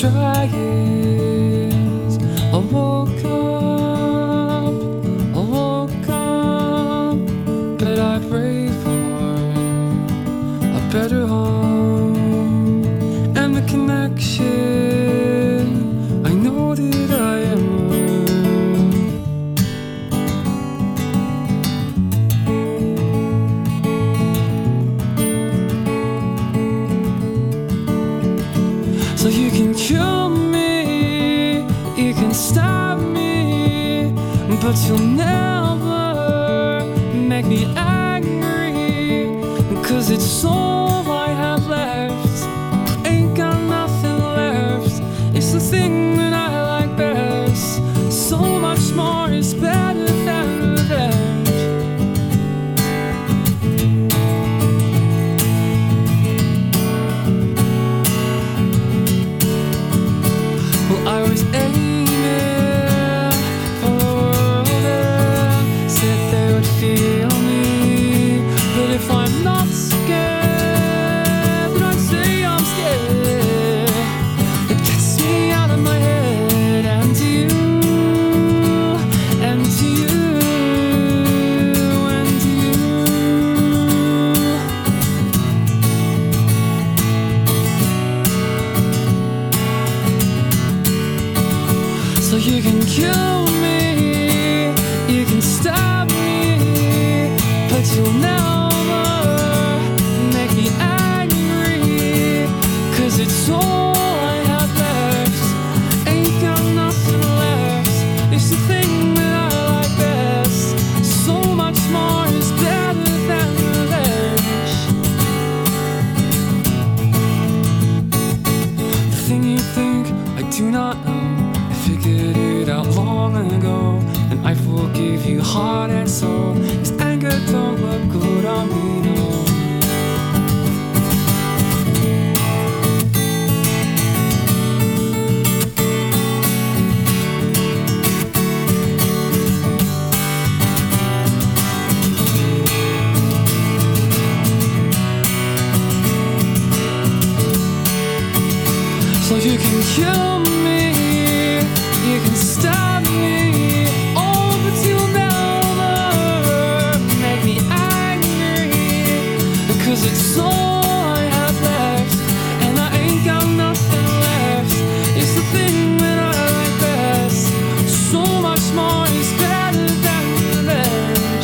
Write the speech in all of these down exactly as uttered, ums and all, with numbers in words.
dragons. I woke up, I woke up, but I prayed for a better home and the connection I know that I am. So you can kill me, you can stab me, but you'll never make me angry, 'cause it's all I have left. Ain't got nothing left. It's the thing that I like best. So much more is better than revenge. Well, I was aiming for the world and said they would feel me, but if I'm not scared, then I'd say I'm scared. It gets me out of my head, and to you, and to you, and to you. So you can kill me, you can stab me, but you'll never make me angry, 'cause it's all I have left. Ain't got nothing left. It's the thing that I like best. So much more is better than revenge. The thing you think I do not know, I figured it out long ago, and I forgive you heart and soul. 'Cause anger don't look good on me, no. So you can kill me, you can stab me, oh, but you'll never make me angry, because it's all I have left, and I ain't got nothing left. It's the thing that I like best. So much more is better than revenge.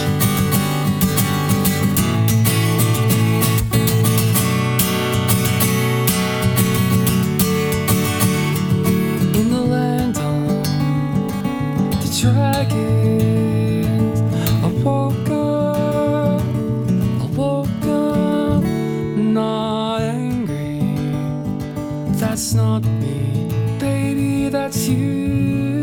In the land of the dragons, I woke up, I woke up, not angry. That's not me, baby, that's you.